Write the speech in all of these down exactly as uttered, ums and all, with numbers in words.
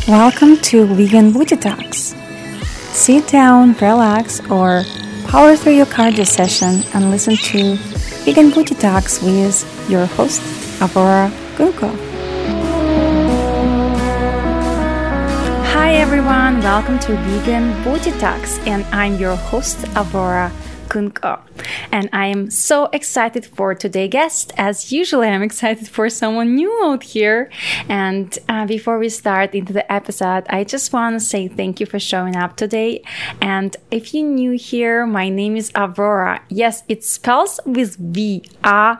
Welcome to Vegan Booty Talks. Sit down, relax, or power through your cardio session and listen to Vegan Booty Talks with your host, Aurora Gunko. Hi everyone, welcome to Vegan Booty Talks, and I'm your host, Aurora Gunko. And I am so excited for today's guest. As usually, I'm excited for someone new out here. And uh, before we start into the episode, I just want to say thank you for showing up today. And if you're new here, my name is Aurora. Yes, it spells with V, A.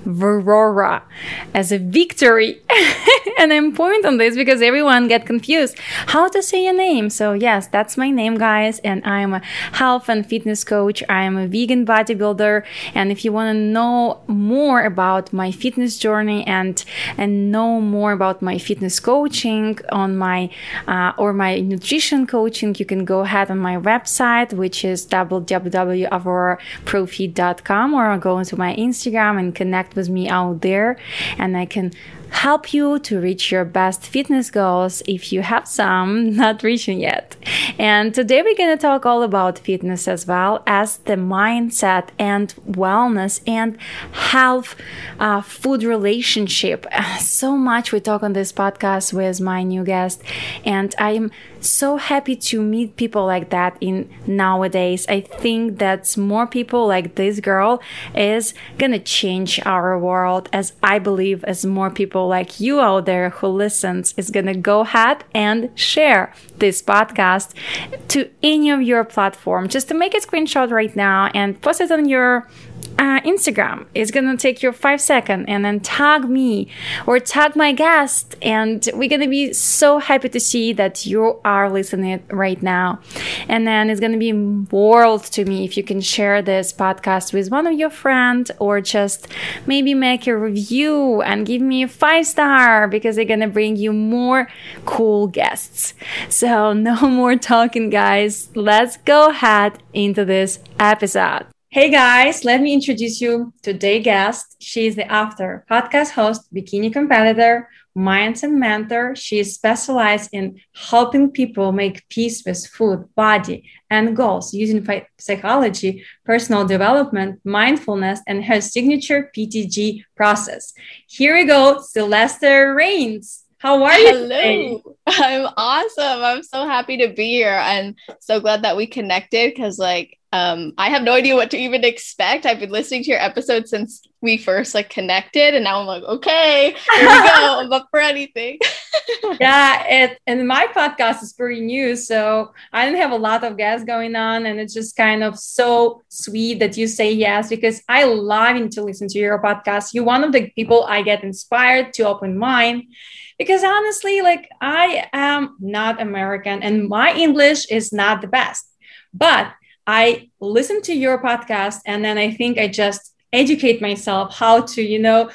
Aurora, as a victory. And I'm pointing on this because everyone get confused how to say your name. So yes, that's my name, guys, and I'm a health and fitness coach. I am a vegan bodybuilder, and if you want to know more about my fitness journey and and know more about my fitness coaching on my uh, or my nutrition coaching, you can go ahead on my website, which is w w w dot aurora profit dot com, or go into my Instagram and connect with me out there, and I can help you to reach your best fitness goals if you have some not reaching yet. And today we're going to talk all about fitness as well as the mindset and wellness and health uh, food relationship. So much we talk on this podcast with my new guest, and I'm so happy to meet people like that in nowadays. I think that more people like this girl is gonna change our world, as I believe as more people like you out there who listens is gonna go ahead and share this podcast to any of your platform. Just to make a screenshot right now and post it on your Uh, Instagram. It's gonna take you five seconds and then tag me or tag my guest, and we're gonna be so happy to see that you are listening right now. And then it's gonna be world to me if you can share this podcast with one of your friends, or just maybe make a review and give me a five star, because they're gonna bring you more cool guests. So no more talking, guys. Let's go ahead into this episode. Hey guys, let me introduce you to today's guest. She is the author, podcast host, bikini competitor, mindset mentor. She is specialized in helping people make peace with food, body, and goals using psychology, personal development, mindfulness, and her signature P T G process. Here we go, Celeste Rains. How are you? Hello. Today? I'm awesome. I'm so happy to be here, and so glad that we connected, because like um I have no idea what to even expect. I've been listening to your episode since we first like connected, and now I'm like, okay, here we go. I'm up for anything. Yeah, it and my podcast is pretty new, so I didn't have a lot of guests going on, and it's just kind of so sweet that you say yes, because I love to listen to your podcast. You're one of the people I get inspired to open mine. Because honestly, like, I am not American and my English is not the best, but I listen to your podcast and then I think I just educate myself how to, you know,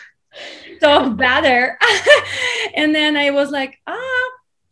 talk better. And then I was like, ah,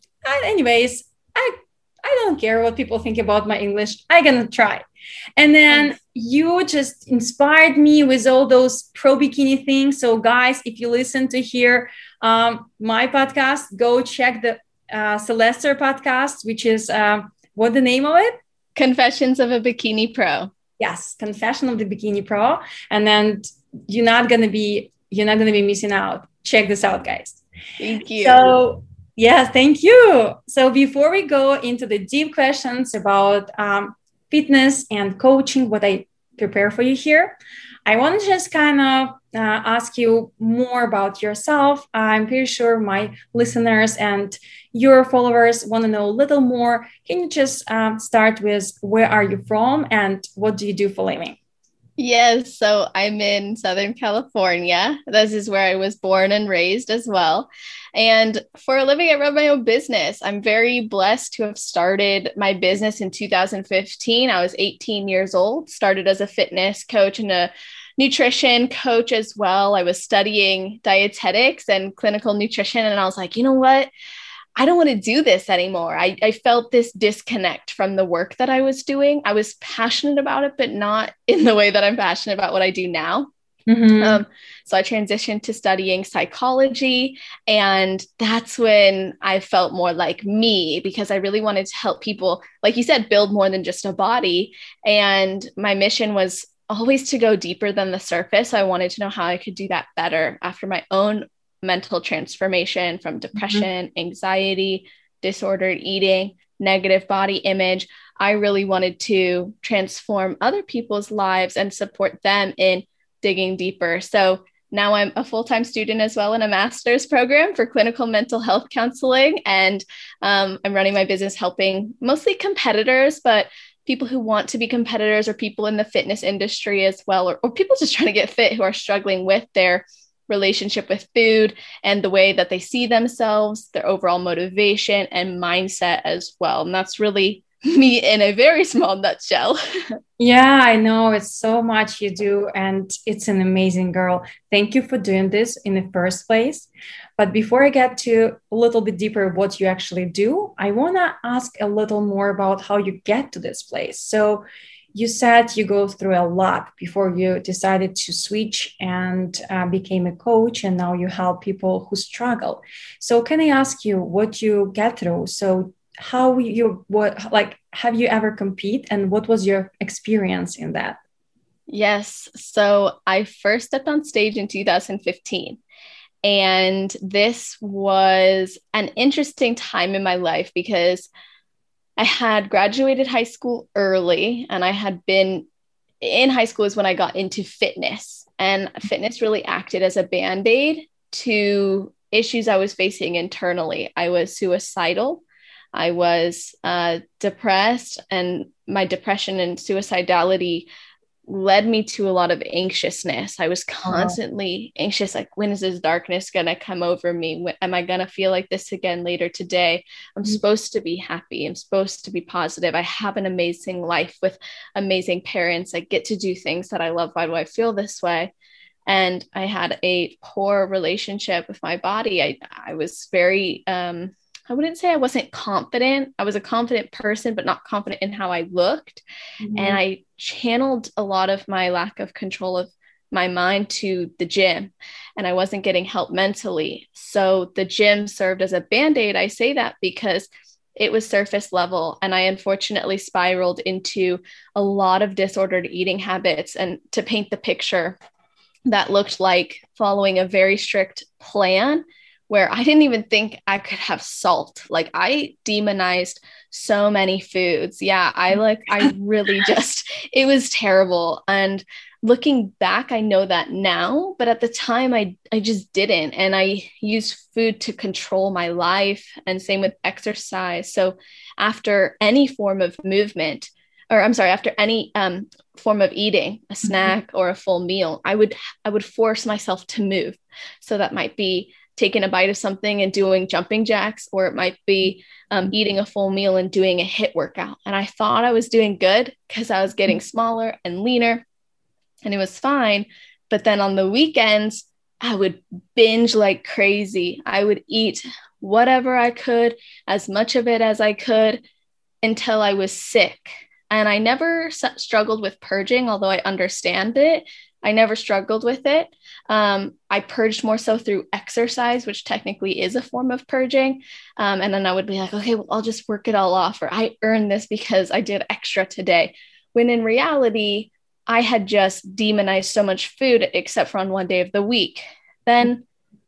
anyways, I, I don't care what people think about my English. I'm going to try. And then you just inspired me with all those pro bikini things. So guys, if you listen to hear um, my podcast, go check the uh, Celeste podcast, which is uh, what the name of it? Confessions of a Bikini Pro. Yes, Confession of the Bikini Pro. And then you're not gonna be you're not gonna be missing out. Check this out, guys. Thank you. So yeah, thank you. So before we go into the deep questions about um, fitness and coaching, what I prepare for you here, I want to just kind of uh, ask you more about yourself. I'm pretty sure my listeners and your followers want to know a little more. Can you just um, start with where are you from and what do you do for a living? Yes, so I'm in Southern California. This is where I was born and raised as well. And for a living, I run my own business. I'm very blessed to have started my business in two thousand fifteen. I was eighteen years old, started as a fitness coach and a nutrition coach as well. I was studying dietetics and clinical nutrition. And I was like, you know what? I don't want to do this anymore. I, I felt this disconnect from the work that I was doing. I was passionate about it, but not in the way that I'm passionate about what I do now. Mm-hmm. Um, so I transitioned to studying psychology. And that's when I felt more like me, because I really wanted to help people, like you said, build more than just a body. And my mission was always to go deeper than the surface. I wanted to know how I could do that better after my own mental transformation from depression, mm-hmm. anxiety, disordered eating, negative body image. I really wanted to transform other people's lives and support them in digging deeper. So now I'm a full-time student as well in a master's program for clinical mental health counseling. And um, I'm running my business helping mostly competitors, but people who want to be competitors, or people in the fitness industry as well, or, or people just trying to get fit who are struggling with their relationship with food and the way that they see themselves, their overall motivation and mindset as well. And that's really me in a very small nutshell. Yeah, I know it's so much you do, and it's an amazing girl. Thank you for doing this in the first place. But before I get to a little bit deeper what you actually do, I want to ask a little more about how you get to this place. So you said you go through a lot before you decided to switch and uh, became a coach, and now you help people who struggle. So can I ask you what you get through? So how you, what, like, have you ever compete, and what was your experience in that? Yes. So I first stepped on stage in two thousand fifteen. And this was an interesting time in my life because I had graduated high school early, and I had been in high school is when I got into fitness, and fitness really acted as a Band-Aid to issues I was facing internally. I was suicidal. I was uh, depressed, and my depression and suicidality led me to a lot of anxiousness. I was constantly oh. anxious, like, when is this darkness going to come over me? When, am I going to feel like this again later today? I'm mm-hmm. supposed to be happy. I'm supposed to be positive. I have an amazing life with amazing parents. I get to do things that I love. Why do I feel this way? And I had a poor relationship with my body. I, I was very, um, I wouldn't say I wasn't confident. I was a confident person, but not confident in how I looked. Mm-hmm. And I channeled a lot of my lack of control of my mind to the gym, and I wasn't getting help mentally. So the gym served as a Band-Aid. I say that because it was surface level, and I unfortunately spiraled into a lot of disordered eating habits. And to paint the picture, that looked like following a very strict plan where I didn't even think I could have salt. Like, I demonized so many foods. Yeah, I like, I really just, it was terrible. And looking back, I know that now, but at the time I, I just didn't. And I used food to control my life, and same with exercise. So after any form of movement, or I'm sorry, after any um, form of eating, a snack or a full meal, I would, I would force myself to move. So that might be taking a bite of something and doing jumping jacks, or it might be um, eating a full meal and doing a HIIT workout. And I thought I was doing good because I was getting smaller and leaner, and it was fine. But then on the weekends, I would binge like crazy. I would eat whatever I could, as much of it as I could, until I was sick. And I never s- struggled with purging, although I understand it. I never struggled with it. Um, I purged more so through exercise, which technically is a form of purging. Um, and then I would be like, okay, well, I'll just work it all off, or I earned this because I did extra today. When in reality, I had just demonized so much food, except for on one day of the week. Then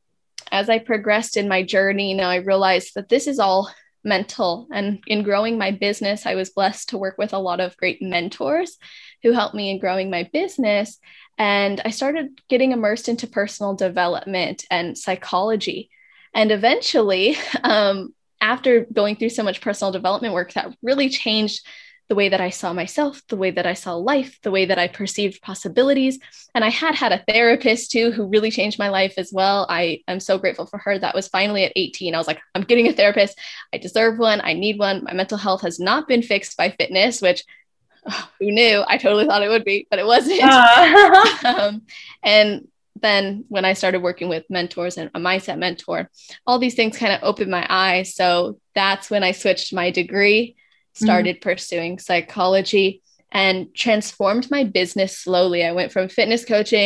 as I progressed in my journey, you know, I realized that this is all mental. And in growing my business, I was blessed to work with a lot of great mentors who helped me in growing my business. And I started getting immersed into personal development and psychology. And eventually, um, after going through so much personal development work, that really changed the way that I saw myself, the way that I saw life, the way that I perceived possibilities. And I had had a therapist too, who really changed my life as well. I am so grateful for her. That was finally at eighteen. I was like, I'm getting a therapist. I deserve one. I need one. My mental health has not been fixed by fitness, which oh, who knew? I totally thought it would be, but it wasn't. Uh. um, and then when I started working with mentors and a mindset mentor, all these things kind of opened my eyes. So that's when I switched my degree, started mm-hmm. pursuing psychology, and transformed my business slowly. I went from fitness coaching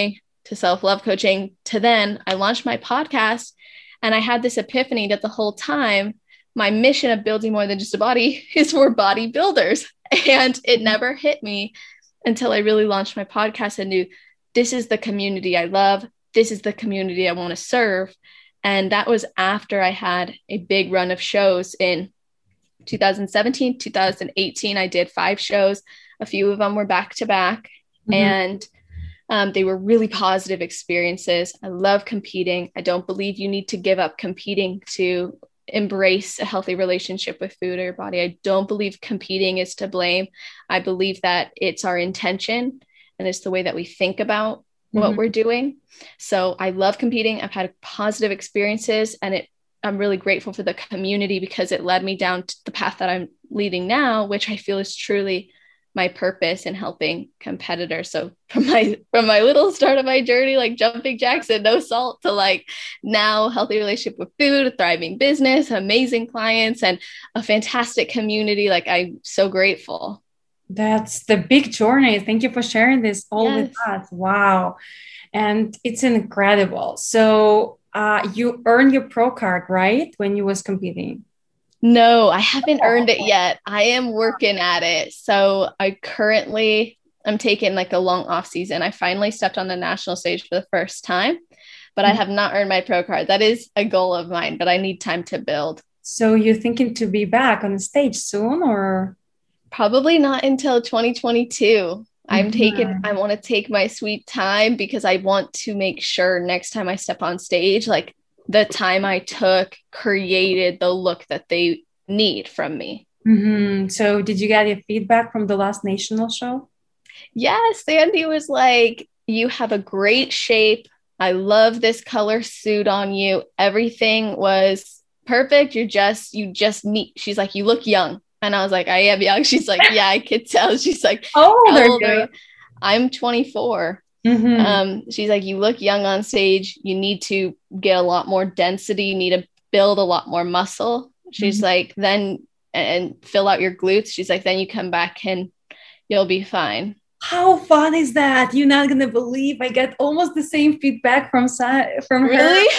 to self-love coaching to then I launched my podcast. And I had this epiphany that the whole time, my mission of building more than just a body is for bodybuilders. And it never hit me until I really launched my podcast and knew this is the community I love. This is the community I want to serve. And that was after I had a big run of shows in two thousand seventeen, two thousand eighteen. I did five shows. A few of them were back to back. And um, they were really positive experiences. I love competing. I don't believe you need to give up competing to embrace a healthy relationship with food or your body. I don't believe competing is to blame. I believe that it's our intention and it's the way that we think about mm-hmm. what we're doing. So I love competing. I've had positive experiences, and it I'm really grateful for the community because it led me down to the path that I'm leading now, which I feel is truly my purpose in helping competitors. So from my from my little start of my journey, like jumping jacks and no salt, to like now healthy relationship with food, a thriving business, amazing clients, and a fantastic community. Like, I'm so grateful. That's the big journey. Thank you for sharing this all yes. with us. Wow. And it's incredible. So uh, you earned your pro card, right? When you was competing? No, I haven't earned it yet. I am working at it. So I currently, I'm taking like a long off season. I finally stepped on the national stage for the first time, but mm-hmm. I have not earned my pro card. That is a goal of mine, but I need time to build. So you're thinking to be back on the stage soon, or? Probably not until twenty twenty-two. I'm taking, I want to take my sweet time because I want to make sure next time I step on stage, like the time I took created the look that they need from me. Mm-hmm. So did you get your feedback from the last national show? Yes. Sandy was like, you have a great shape. I love this color suit on you. Everything was perfect. You're just, you just need, she's like, you look young. And I was like, I am young. She's like, yeah, I could tell. She's like, how old are you? I'm twenty-four. Mm-hmm. Um, she's like, you look young on stage. You need to get a lot more density. You need to build a lot more muscle. She's mm-hmm. like, then, and fill out your glutes. She's like, then you come back and you'll be fine. How fun is that? You're not going to believe I get almost the same feedback from, from her. Really?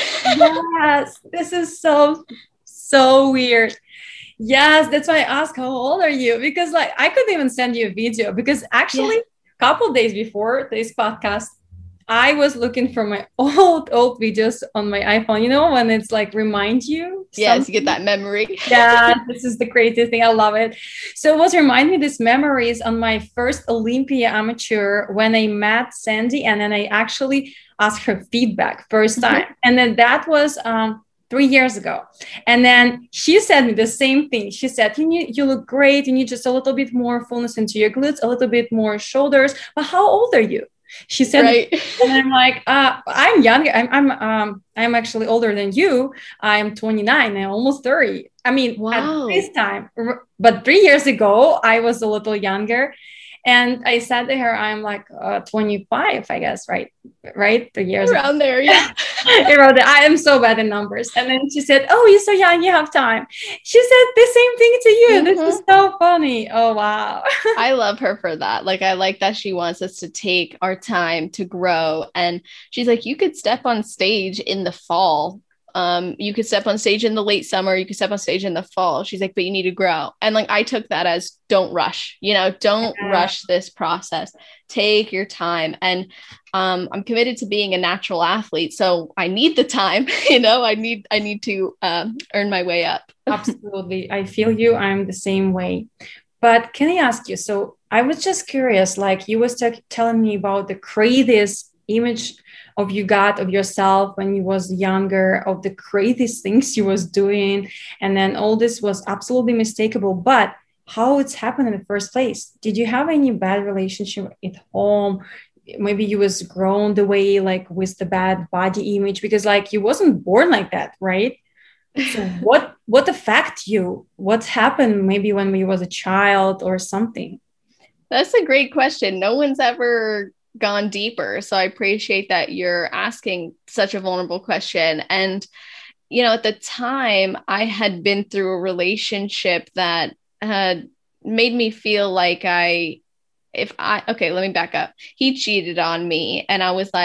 Yes. This is so, so weird. Yes, that's why I asked, how old are you? Because like I couldn't even send you a video because actually yeah. a couple of days before this podcast, I was looking for my old, old videos on my iPhone, you know, when it's like remind you. Yes, something. You get that memory. Yeah, this is the craziest thing. I love it. So it was remind me these memories on my first Olympia amateur when I met Sandy, and then I actually asked her feedback first time. Mm-hmm. And then that was um three years ago. And then she said me the same thing. She said, you need, you look great. You need just a little bit more fullness into your glutes, a little bit more shoulders. But how old are you? She said, right. And I'm like, uh, I'm younger. I'm, I'm, um, I'm actually older than you. I'm twenty-nine. I'm almost thirty. I mean, wow. At this time, but three years ago, I was a little younger. And I said to her, I'm like uh, twenty-five, I guess, right? Right? Three years around ago. There, yeah. Around there. I am so bad in numbers. And then she said, oh, you're so young, you have time. She said the same thing to you. Mm-hmm. This is so funny. Oh, wow. I love her for that. Like, I like that she wants us to take our time to grow. And she's like, you could step on stage in the fall. Um, you could step on stage in the late summer, you could step on stage in the fall. She's like, but you need to grow. And like, I took that as don't rush, you know, don't yeah. rush this process, take your time. And, um, I'm committed to being a natural athlete. So I need the time, you know, I need, I need to, um, earn my way up. Absolutely. I feel you. I'm the same way. But can I ask you, so I was just curious, like you was t- telling me about the craziest image of you got of yourself when you was younger, of the craziest things you was doing. And then all this was absolutely mistakable, but how it's happened in the first place? Did you have any bad relationship at home? Maybe you was grown the way, like with the bad body image, because like you wasn't born like that, right? So what, what affect you? What happened maybe when you was a child or something? That's a great question. No one's ever gone deeper. So I appreciate that you're asking such a vulnerable question. And, you know, at the time I had been through a relationship that had made me feel like I, if I, okay, let me back up. He cheated on me and I was like,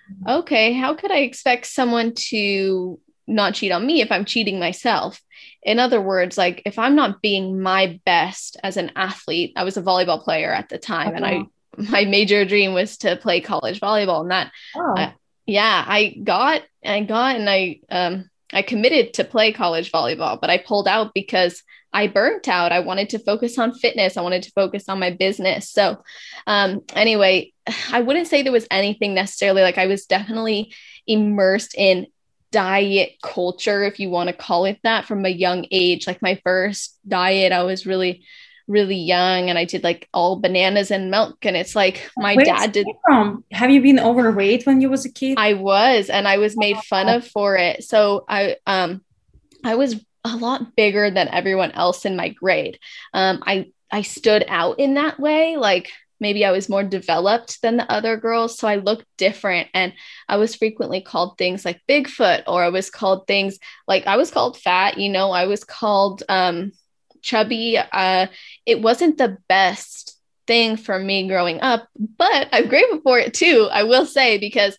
okay, how could I expect someone to not cheat on me if I'm cheating myself? In other words, like if I'm not being my best as an athlete, I was a volleyball player at the time, and I Oh, my major dream was to play college volleyball, and that, I, wow. yeah, I got, I got, and I um I committed to play college volleyball, but I pulled out because I burnt out. I wanted to focus on fitness. I wanted to focus on my business. So, um, anyway, I wouldn't say there was anything necessarily like I was definitely immersed in diet culture, if you want to call it that, from a young age. Like my first diet, I was really, really young and I did like all bananas and milk. And it's like my Where is dad it did. from? Have you been overweight when you was a kid? I was, and I was made fun Oh, of for it. So I, um, I was a lot bigger than everyone else in my grade. Um, I I stood out in that way. Like maybe I was more developed than the other girls, so I looked different. And I was frequently called things like Bigfoot, or I was called things like I was called fat. You know, I was called um, chubby. Uh, it wasn't the best thing for me growing up, but I'm grateful for it too. I will say because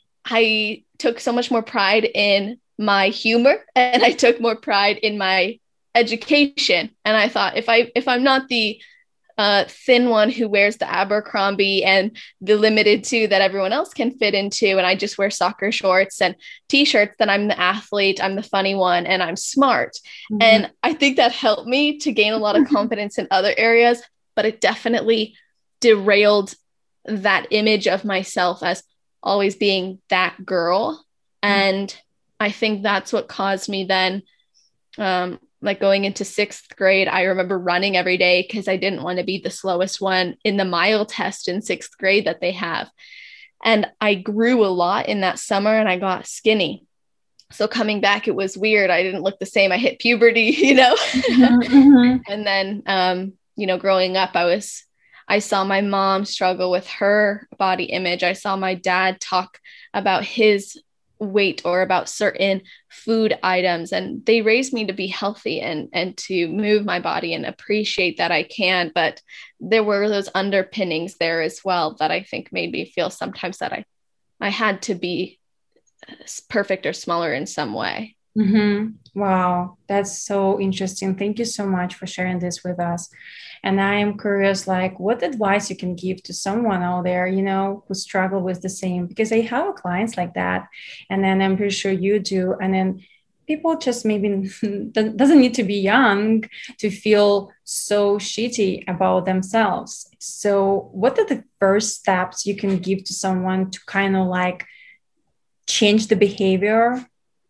I took so much more pride in my humor and I took more pride in my education. And I thought if I if I'm not the uh, thin one who wears the Abercrombie and the limited two that everyone else can fit into, and I just wear soccer shorts and t-shirts, then I'm the athlete, I'm the funny one, and I'm smart. mhm. And I think that helped me to gain a lot of confidence in other areas, but it definitely derailed that image of myself as always being that girl. And I think that's what caused me then, um, like going into sixth grade, I remember running every day because I didn't want to be the slowest one in the mile test in sixth grade that they have. And I grew a lot in that summer and I got skinny. So coming back, it was weird. I didn't look the same. I hit puberty, you know? Mhm, mhm. And then, um, you know, growing up, I was, I saw my mom struggle with her body image. I saw my dad talk about his weight or about certain food items, and they raised me to be healthy and and to move my body and appreciate that I can. But there were those underpinnings there as well that I think made me feel sometimes that I I had to be perfect or smaller in some way. Mhm. Wow, that's so interesting. Thank you so much for sharing this with us. And I am curious, like, what advice you can give to someone out there, you know, who struggle with the same, because I have clients like that, and then I'm pretty sure you do. And then people just maybe doesn't need to be young to feel so shitty about themselves. So, what are the first steps you can give to someone to kind of like change the behavior?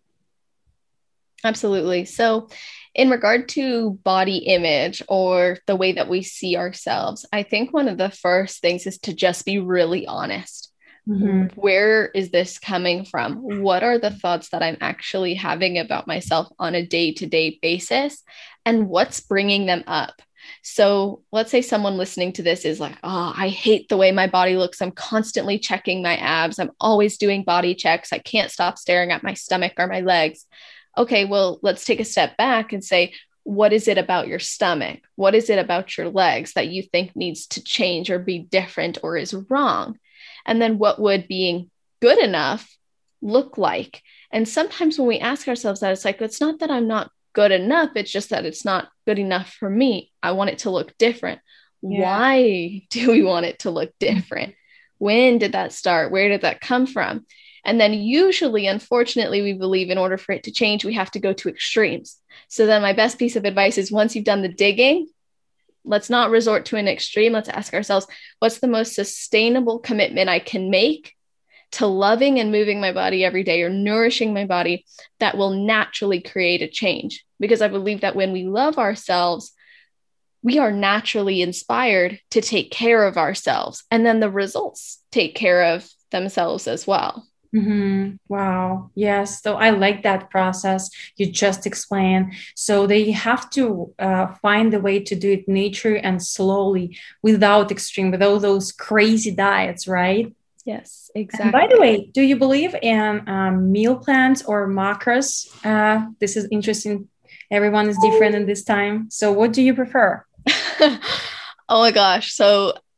Absolutely. So, in regard to body image or the way that we see ourselves, I think one of the first things is to just be really honest. Mhm. Where is this coming from? What are the thoughts that I'm actually having about myself on a day to day basis? And what's bringing them up? So, let's say someone listening to this is like, oh, I hate the way my body looks. I'm constantly checking my abs. I'm always doing body checks. I can't stop staring at my stomach or my legs. Okay, well, let's take a step back and say, what is it about your stomach? What is it about your legs that you think needs to change or be different or is wrong? And then what would being good enough look like? And sometimes when we ask ourselves that, it's like, it's not that I'm not good enough. It's just that it's not good enough for me. I want it to look different. Yeah. Why do we want it to look different? When did that start? Where did that come from? And then usually, unfortunately, we believe in order for it to change, we have to go to extremes. So then my best piece of advice is once you've done the digging, let's not resort to an extreme. Let's ask ourselves, what's the most sustainable commitment I can make to loving and moving my body every day or nourishing my body that will naturally create a change? Because I believe that when we love ourselves, we are naturally inspired to take care of ourselves. And then the results take care of themselves as well. Mm-hmm. Wow. Yes. So I like that process you just explained. So they have to uh, find a way to do it nature and slowly without extreme, without those crazy diets, right? Yes, And by the exactly. way, do you believe in um, meal plans or macros? Uh, this is interesting. Everyone is different in this time. So what do you prefer? Oh my gosh. So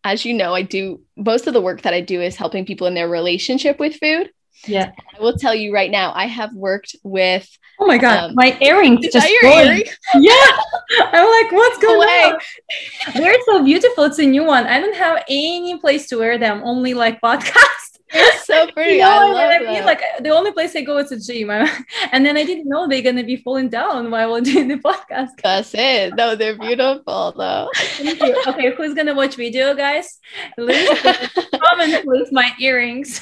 as you know, I do most of the work that I do is helping people in their relationship with food. Yeah. I will tell you right now, I have worked with. Oh my God, um, my earrings is just that your going. earring? Yeah. I'm like, what's going Away. on? They're so beautiful. It's a new one. I don't have any place to wear them, only like podcast. They're so pretty. You know I what love I them. mean? Like the only place I go is a gym. And then I didn't know they're gonna be falling down while we're doing the podcast. That's it. No, they're beautiful though. Thank you. Okay, who's gonna watch video, guys? Please comment, please, my earrings.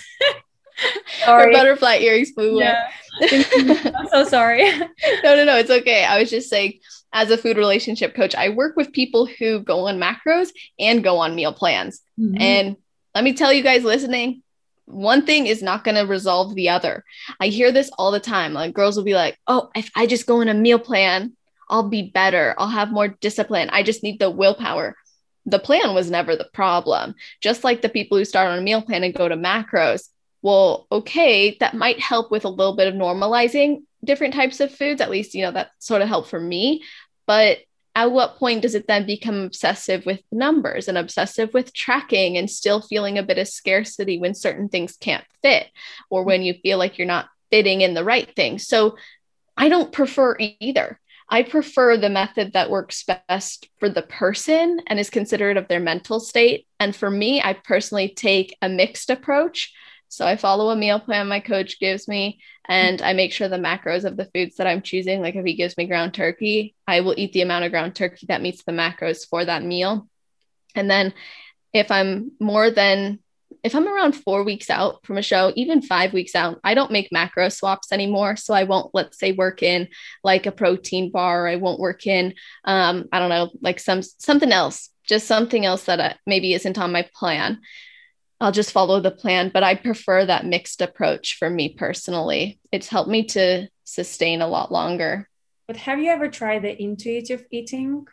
Her butterfly earrings flew away. Yeah. I'm so sorry. No, no, no. It's okay. I was just saying, as a food relationship coach, I work with people who go on macros and go on meal plans. Mm-hmm. And let me tell you guys listening, one thing is not going to resolve the other. I hear this all the time. Like girls will be like, oh, if I just go on a meal plan, I'll be better. I'll have more discipline. I just need the willpower. The plan was never the problem. Just like the people who start on a meal plan and go to macros. Well, okay, that might help with a little bit of normalizing different types of foods. At least, you know, that sort of helped for me. But at what point does it then become obsessive with numbers and obsessive with tracking and still feeling a bit of scarcity when certain things can't fit or when you feel like you're not fitting in the right thing? So I don't prefer either. I prefer the method that works best for the person and is considerate of their mental state. And for me, I personally take a mixed approach. So I follow a meal plan my coach gives me, and I make sure the macros of the foods that I'm choosing, like if he gives me ground turkey, I will eat the amount of ground turkey that meets the macros for that meal. And then if I'm more than, if I'm around four weeks out from a show, even five weeks out, I don't make macro swaps anymore. So I won't, let's say, work in like a protein bar. Or I won't work in, um, I don't know, like some something else, just something else that uh, maybe isn't on my plan. I'll just follow the plan, but I prefer that mixed approach for me personally. It's helped me to sustain a lot longer. But have you ever tried the intuitive eating?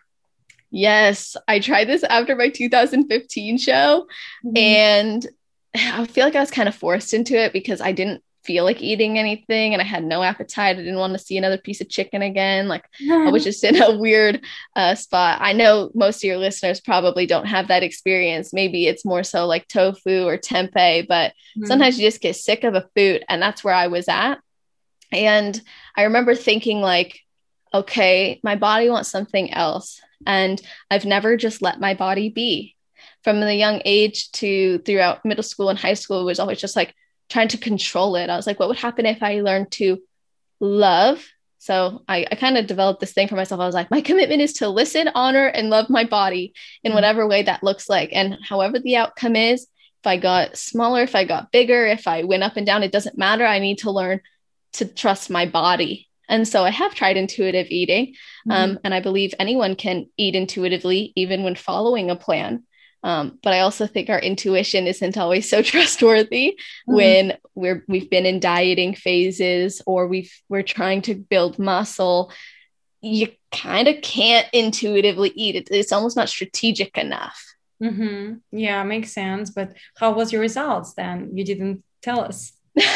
Yes, I tried this after my two thousand fifteen show, mm-hmm. and I feel like I was kind of forced into it because I didn't feel like eating anything and I had no appetite. I didn't want to see another piece of chicken again. Like I was just in a weird uh, spot. I know most of your listeners probably don't have that experience. Maybe it's more so like tofu or tempeh, but mm-hmm. sometimes you just get sick of a food, and that's where I was at. And I remember thinking like, okay, my body wants something else. And I've never just let my body be. From the young age to throughout middle school and high school, it was always just like trying to control it. I was like, what would happen if I learned to love? So I, I kind of developed this thing for myself. I was like, my commitment is to listen, honor, and love my body in whatever way that looks like. And however the outcome is, if I got smaller, if I got bigger, if I went up and down, it doesn't matter. I need to learn to trust my body. And so I have tried intuitive eating. Mm-hmm. Um, and I believe anyone can eat intuitively, even when following a plan. Um, but I also think our intuition isn't always so trustworthy mm-hmm. when we're, we've been in dieting phases or we've, we're trying to build muscle. You kind of can't intuitively eat it. It's almost not strategic enough. Mm-hmm. Yeah, makes sense. But how was your results then? You didn't tell us.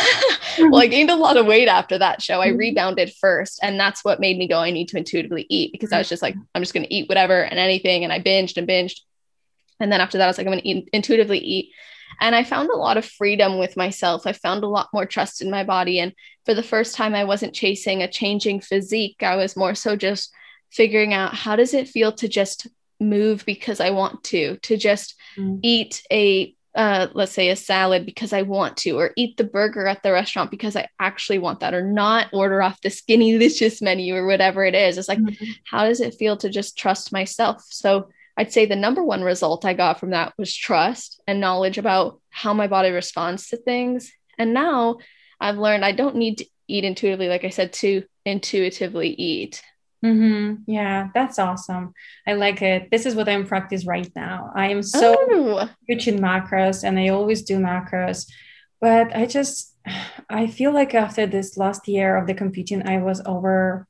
Well, I gained a lot of weight after that show. I rebounded first. And that's what made me go, I need to intuitively eat, because I was just like, I'm just going to eat whatever and anything. And I binged and binged. And then after that, I was like, I'm going to eat, intuitively eat. And I found a lot of freedom with myself. I found a lot more trust in my body. And for the first time, I wasn't chasing a changing physique. I was more so just figuring out, how does it feel to just move because I want to, to just mm. eat a, uh, let's say a salad because I want to, or eat the burger at the restaurant because I actually want that, or not order off the skinny delicious menu or whatever it is. It's like, mm-hmm. how does it feel to just trust myself? So I'd say the number one result I got from that was trust and knowledge about how my body responds to things. And now I've learned I don't need to eat intuitively, like I said, to intuitively eat. Mm-hmm. Yeah, that's awesome. I like it. This is what I'm practicing right now. I am so oh. rich in macros, and I always do macros, but I just, I feel like after this last year of the competing, I was over,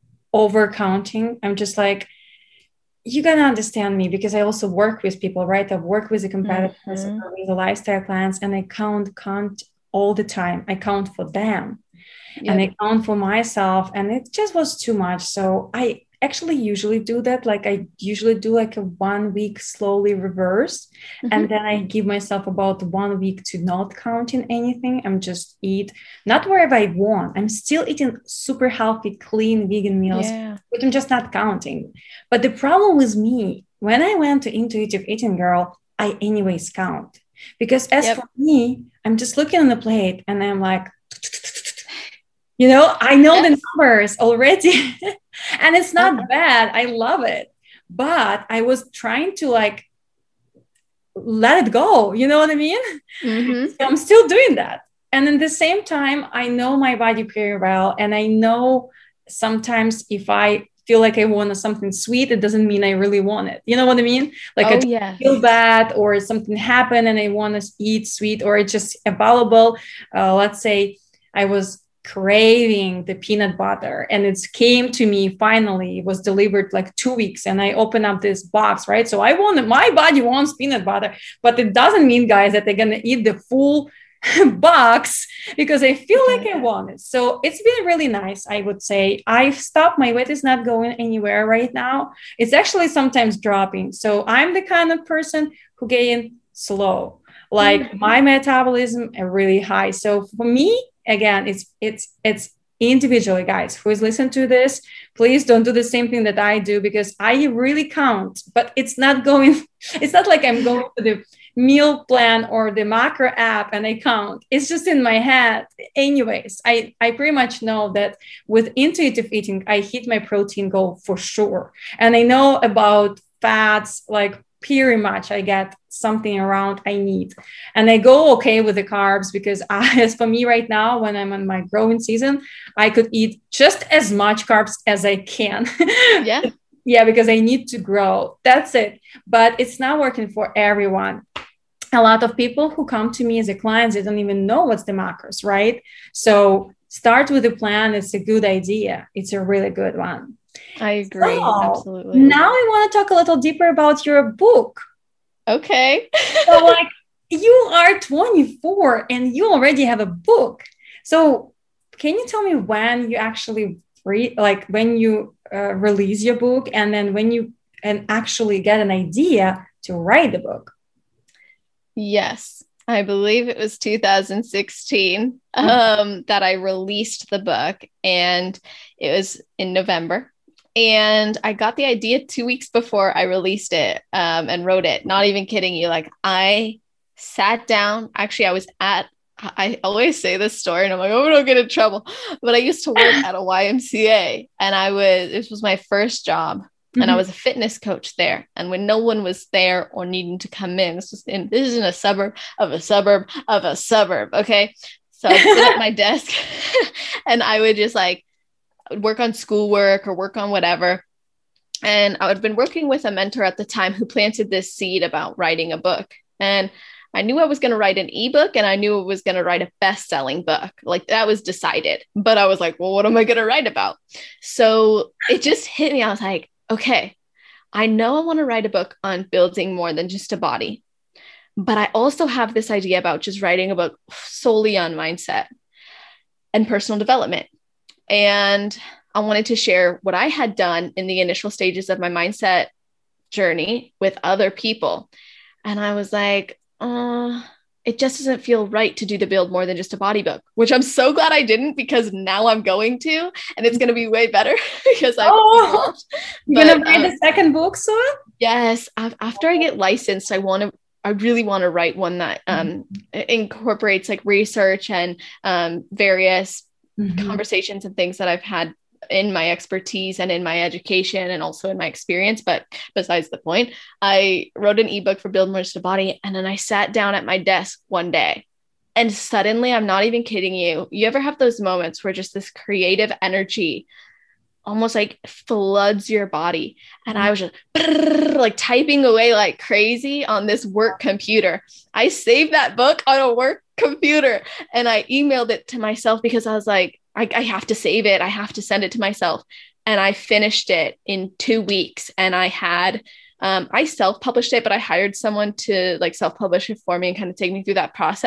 over counting. I'm just like, you're going to understand me because I also work with people, right? I've worked with the competitors, mm-hmm. with the lifestyle clients, and I count, count all the time. I count for them. Yep. And I count for myself, and it just was too much. So I, actually usually do that. Like I usually do like a one week slowly reverse. Mm-hmm. And then I give myself about one week to not counting anything. I'm just eat, not wherever I want. I'm still eating super healthy, clean vegan meals, yeah. but I'm just not counting. But the problem with me, when I went to Intuitive Eating Girl, I anyways count. Because as yep. for me, I'm just looking on the plate and I'm like, you know, I know yes. the numbers already and it's not uh-huh. bad. I love it. But I was trying to like, let it go. You know what I mean? Mm-hmm. So I'm still doing that. And at the same time, I know my body pretty well. And I know sometimes if I feel like I want something sweet, it doesn't mean I really want it. You know what I mean? Like oh, I yes. feel bad or something happened and I want to eat sweet or it's just available. Uh, let's say I was craving the peanut butter and it came to me finally. It was delivered like two weeks and I opened up this box, right? So I want, my body wants peanut butter, but it doesn't mean, guys, that they're going to eat the full box because I feel like I want it. So it's been really nice. I would say I've stopped. My weight is not going anywhere right now. It's actually sometimes dropping. So I'm the kind of person who gain slow. Like mm-hmm. my metabolism are really high. So for me, again, it's it's it's individually, guys. Who is listening to this, please don't do the same thing that I do because I really count, but it's not going. It's not like I'm going to the meal plan or the macro app and I count. It's just in my head. Anyways, I, I pretty much know that with intuitive eating, I hit my protein goal for sure. And I know about fats, like pretty much I get something around I need. And I go okay with the carbs because I, as for me right now, when I'm in my growing season, I could eat just as much carbs as I can. Yeah. Yeah, because I need to grow. That's it. But it's not working for everyone. A lot of people who come to me as a client, they don't even know what's the macros, right? So start with a plan. It's a good idea. It's a really good one. I agree. So, absolutely. Now I want to talk a little deeper about your book. Okay. So like you are twenty-four and you already have a book. So can you tell me when you actually read, like when you uh, release your book and then when you and actually get an idea to write the book? Yes, I believe it was two thousand sixteen um, that I released the book and it was in November. And I got the idea two weeks before I released it um, and wrote it. Not even kidding you. Like I sat down, actually I was at, I always say this story and I'm like, oh, I don't get in trouble. But I used to work at a Y M C A and I was, this was my first job. Mm-hmm. And I was a fitness coach there. And when no one was there or needing to come in, this was in, this is in a suburb of a suburb of a suburb. Okay. So I'd sit at my desk and I would just like work on schoolwork or work on whatever. And I had been working with a mentor at the time who planted this seed about writing a book. And I knew I was going to write an ebook and I knew I was going to write a best-selling book. Like that was decided, but I was like, well, what am I going to write about? So it just hit me. I was like, okay, I know I want to write a book on building more than just a body, but I also have this idea about just writing a book solely on mindset and personal development. And I wanted to share what I had done in the initial stages of my mindset journey with other people. And I was like, uh, it just doesn't feel right to do the build more than just a body book, which I'm so glad I didn't because now I'm going to, and it's going to be way better because I oh, you're going to write um, the second book soon? Yes. After I get licensed, I want to, I really want to write one that um, mm-hmm. incorporates like research and um, various mm-hmm. conversations and things that I've had in my expertise and in my education and also in my experience. But besides the point, I wrote an ebook for Build More Just a Body. And then I sat down at my desk one day and suddenly, I'm not even kidding you. You ever have those moments where just this creative energy almost like floods your body? And I was just like typing away like crazy on this work computer. I saved that book on a work computer and I emailed it to myself because I was like, I, I have to save it. I have to send it to myself. And I finished it in two weeks. And I had, um, I self-published it, but I hired someone to like self-publish it for me and kind of take me through that process.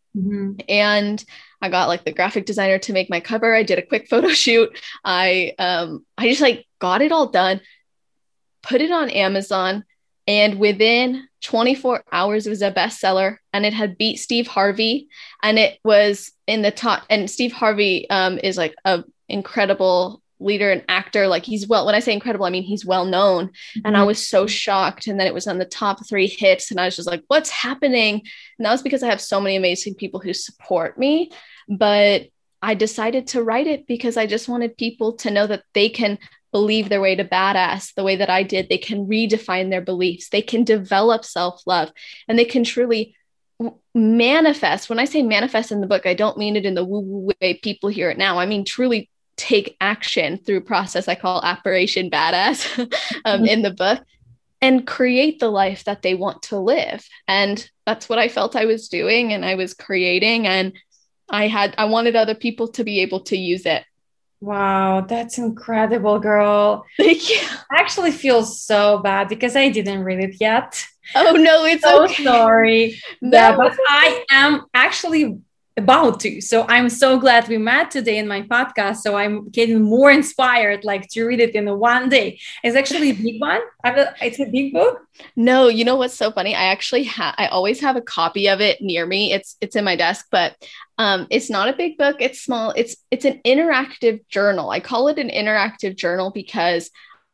Mm-hmm. And I got like the graphic designer to make my cover. I did a quick photo shoot. I um I just like got it all done, put it on Amazon, and within twenty-four hours it was a bestseller, and it had beat Steve Harvey, and it was in the top. And Steve Harvey um is like a incredible leader and actor. Like he's well, when I say incredible, I mean he's well known. Mm-hmm. And I was so shocked. And then it was on the top three hits, and I was just like, what's happening? And that was because I have so many amazing people who support me. But I decided to write it because I just wanted people to know that they can believe their way to badass the way that I did. They can redefine their beliefs. They can develop self-love, and they can truly manifest. When I say manifest in the book, I don't mean it in the woo-woo way people hear it now. I mean, truly take action through a process I call Operation Badass um, in the book, and create the life that they want to live. And that's what I felt I was doing, and I was creating, and I had, I wanted other people to be able to use it. Wow, that's incredible, girl. Thank you. I actually feel so bad because I didn't read it yet. Oh no, it's so okay. sorry. No, yeah, but I am actually about to. So I'm so glad we met today in my podcast. So I'm getting more inspired, like to read it in a one day. It's actually a big one. It's a big book. No, you know what's so funny? I actually have, I always have a copy of it near me. It's, it's in my desk, but um, it's not a big book. It's small. It's, it's an interactive journal. I call it an interactive journal because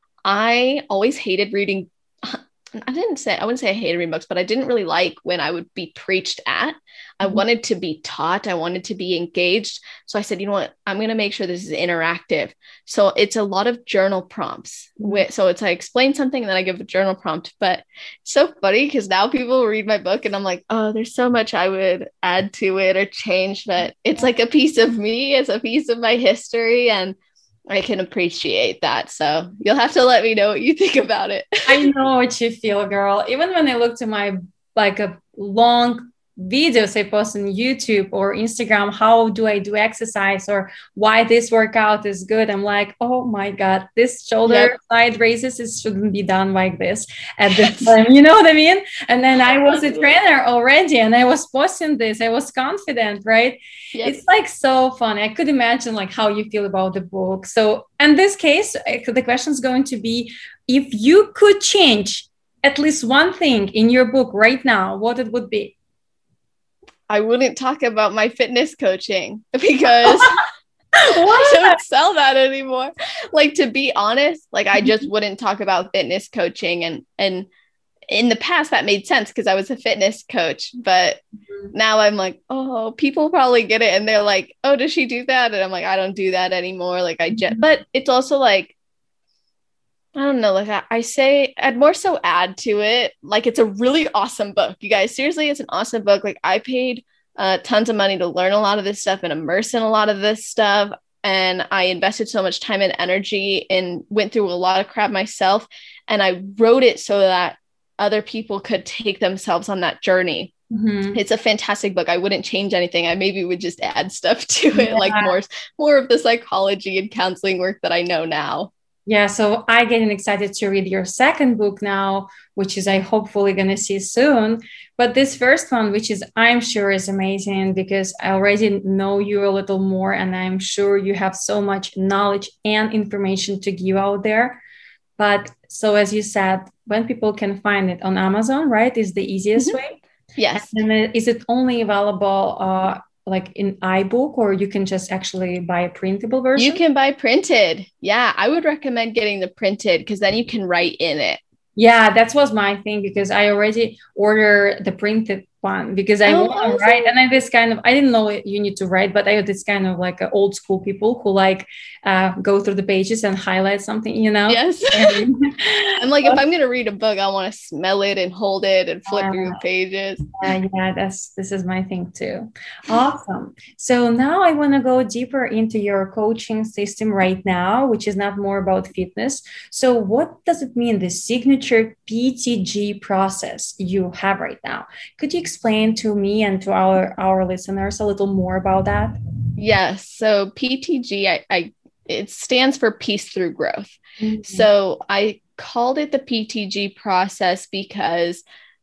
I always hated reading. I didn't say, I wouldn't say I hated reading books, but I didn't really like when I would be preached at. I mm-hmm. wanted to be taught. I wanted to be engaged. So I said, you know what, I'm going to make sure this is interactive. So it's a lot of journal prompts. With, so it's, I explain something and then I give a journal prompt, but it's so funny because now people read my book and I'm like, oh, there's so much I would add to it or change, but it's like a piece of me. It's a piece of my history, and I can appreciate that. So you'll have to let me know what you think about it. I know what you feel, girl. Even when I look to my, like a long videos I post on YouTube or Instagram, how do I do exercise or why this workout is good, I'm like, oh my God, this shoulder yep. side raises, it shouldn't be done like this at this time. You know what I mean? And then I was a trainer already and I was posting this. I was confident, right? Yep. It's like so fun. I could imagine like how you feel about the book. So in this case, the question is going to be, if you could change at least one thing in your book right now, what it would be? I wouldn't talk about my fitness coaching because I don't sell that anymore. Like, to be honest, like I just wouldn't talk about fitness coaching. And, and in the past that made sense because I was a fitness coach, but mm-hmm. now I'm like, oh, people probably get it. And they're like, oh, does she do that? And I'm like, I don't do that anymore. Like I just, mm-hmm. but it's also like, I don't know, like I, I say, I'd more so add to it. Like, it's a really awesome book. You guys, seriously, it's an awesome book. Like, I paid uh, tons of money to learn a lot of this stuff and immerse in a lot of this stuff. And I invested so much time and energy and went through a lot of crap myself. And I wrote it so that other people could take themselves on that journey. Mm-hmm. It's a fantastic book. I wouldn't change anything. I maybe would just add stuff to it, yeah. like more, more of the psychology and counseling work that I know now. Yeah, so I getting excited to read your second book now, which is I hopefully going to see soon. But this first one, which is I'm sure is amazing because I already know you a little more and I'm sure you have so much knowledge and information to give out there. But so as you said, when people can find it on Amazon, right, is the easiest mm-hmm. way? Yes. And then is it only available uh like in iBook, or you can just actually buy a printable version? You can buy printed. Yeah, I would recommend getting the printed because then you can write in it. Yeah, that was my thing because I already ordered the printed one because I oh, want to awesome. write. And I this kind of, I didn't know you need to write, but I had this kind of like old school people who like uh, go through the pages and highlight something, you know? Yes. I'm like, if I'm going to read a book, I want to smell it and hold it and flip uh, through the pages. Yeah, yeah, that's, this is my thing too. Awesome. So now I want to go deeper into your coaching system right now, which is not more about fitness. So what does it mean, the signature P T G process you have right now? Could you explain to me and to our, our listeners a little more about that? Yes. So P T G, I, I it stands for Peace Through Growth. Mm-hmm. So I called it the P T G process because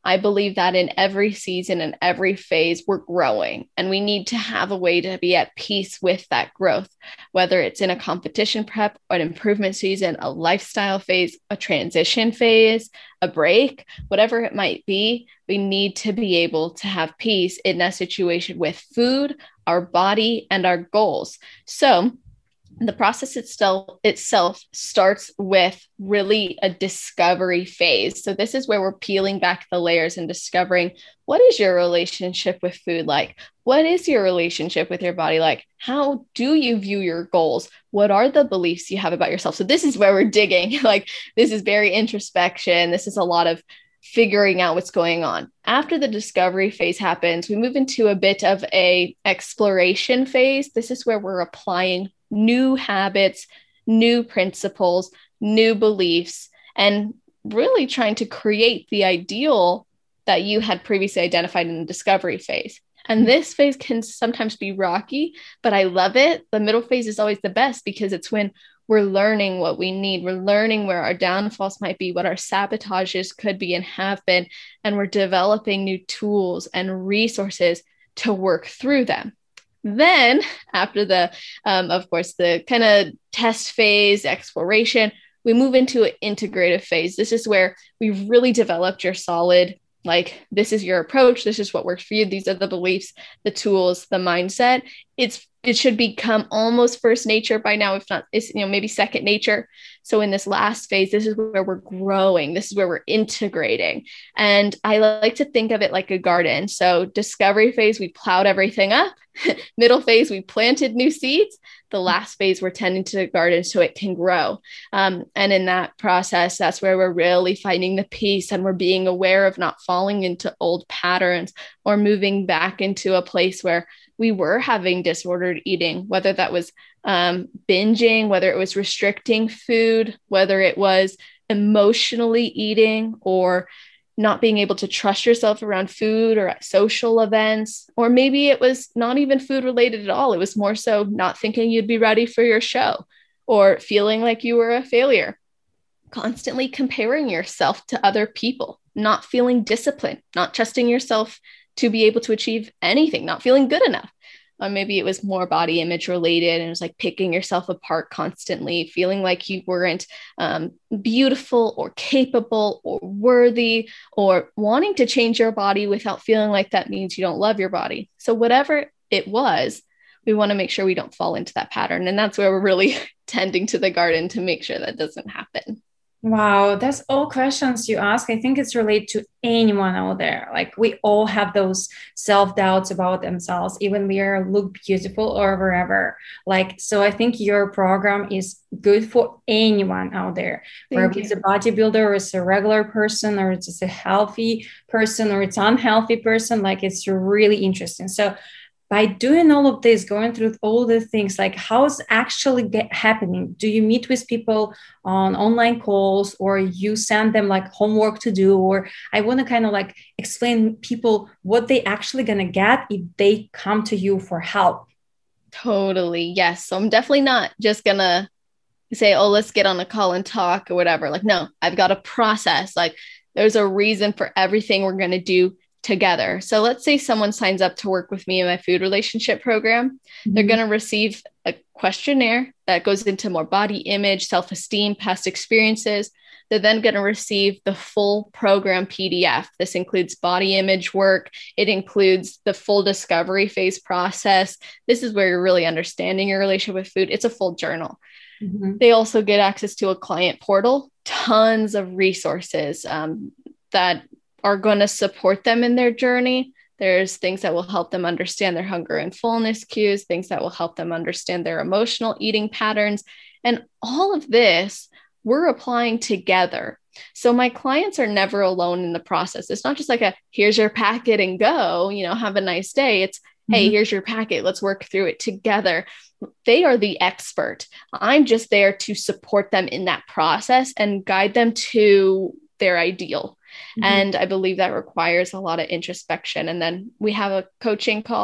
I believe that in every season and every phase, we're growing, and we need to have a way to be at peace with that growth, whether it's in a competition prep, an improvement season, a lifestyle phase, a transition phase, a break, whatever it might be. We need to be able to have peace in that situation with food, our body, and our goals. So the process itself itself starts with really a discovery phase. So this is where we're peeling back the layers and discovering, what is your relationship with food like? What is your relationship with your body like? How do you view your goals? What are the beliefs you have about yourself? So this is where we're digging. Like, this is very introspection. This is a lot of figuring out what's going on. After the discovery phase happens, we move into a bit of a exploration phase. This is where we're applying new habits, new principles, new beliefs, and really trying to create the ideal that you had previously identified in the discovery phase. And this phase can sometimes be rocky, but I love it. The middle phase is always the best because it's when we're learning what we need. We're learning where our downfalls might be, what our sabotages could be and have been, and we're developing new tools and resources to work through them. Then after the, um, of course, the kind of test phase, exploration, we move into an integrative phase. This is where we've really developed your solid, like, this is your approach. This is what works for you. These are the beliefs, the tools, the mindset. It's it should become almost first nature by now, if not, it's, you know, maybe second nature. So in this last phase, this is where we're growing. This is where we're integrating. And I like to think of it like a garden. So discovery phase, we plowed everything up. Middle phase, we planted new seeds. The last phase, we're tending to the garden so it can grow. Um, and in that process, that's where we're really finding the peace, and we're being aware of not falling into old patterns or moving back into a place where we were having disordered eating, whether that was um, binging, whether it was restricting food, whether it was emotionally eating, or not being able to trust yourself around food or at social events, or maybe it was not even food related at all. It was more so not thinking you'd be ready for your show, or feeling like you were a failure, constantly comparing yourself to other people, not feeling disciplined, not trusting yourself to be able to achieve anything, not feeling good enough. Or maybe it was more body image related, and it was like picking yourself apart constantly, feeling like you weren't um, beautiful or capable or worthy, or wanting to change your body without feeling like that means you don't love your body. So whatever it was, we want to make sure we don't fall into that pattern. And that's where we're really tending to the garden to make sure that doesn't happen. Wow, that's all questions you ask. I think it's related to anyone out there. Like, we all have those self-doubts about themselves, even we are look beautiful or wherever. Like, so I think your program is good for anyone out there, whether it's a bodybuilder or it's a regular person, or it's just a healthy person, or it's unhealthy person. Like, it's really interesting. So by doing all of this, going through all the things, like, how's actually get happening? Do you meet with people on online calls, or you send them like homework to do? Or I want to kind of like explain people what they actually going to get if they come to you for help. Totally. Yes. So I'm definitely not just going to say, oh, let's get on a call and talk or whatever. Like, no, I've got a process. Like, there's a reason for everything we're going to do together. So let's say someone signs up to work with me in my food relationship program. Mm-hmm. They're going to receive a questionnaire that goes into more body image, self-esteem, past experiences. They're then going to receive the full program P D F. This includes body image work. It includes the full discovery phase process. This is where you're really understanding your relationship with food. It's a full journal. Mm-hmm. They also get access to a client portal, tons of resources um, that are going to support them in their journey. There's things that will help them understand their hunger and fullness cues, things that will help them understand their emotional eating patterns. And all of this we're applying together. So my clients are never alone in the process. It's not just like a, here's your packet and go, you know, have a nice day. It's, mm-hmm. hey, here's your packet. Let's work through it together. They are the expert. I'm just there to support them in that process and guide them to their ideal. Mm-hmm. And I believe that requires a lot of introspection. And then we have a coaching call